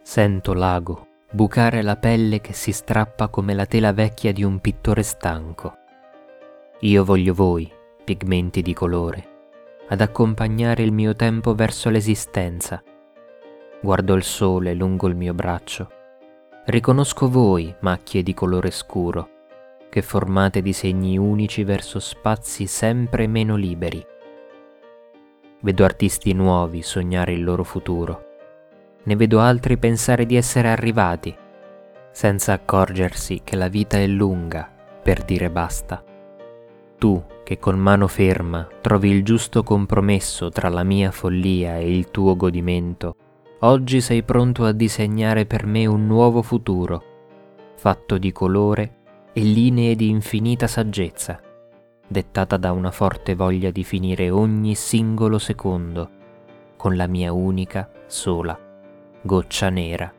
Sento l'ago bucare la pelle che si strappa come la tela vecchia di un pittore stanco. Io voglio voi, pigmenti di colore, ad accompagnare il mio tempo verso l'esistenza. Guardo il sole lungo il mio braccio. Riconosco voi, macchie di colore scuro, che formate disegni unici verso spazi sempre meno liberi. Vedo artisti nuovi sognare il loro futuro. Ne vedo altri pensare di essere arrivati, senza accorgersi che la vita è lunga per dire basta. Tu, che con mano ferma trovi il giusto compromesso tra la mia follia e il tuo godimento, oggi sei pronto a disegnare per me un nuovo futuro, fatto di colore e linee di infinita saggezza, dettata da una forte voglia di finire ogni singolo secondo con la mia unica, sola goccia nera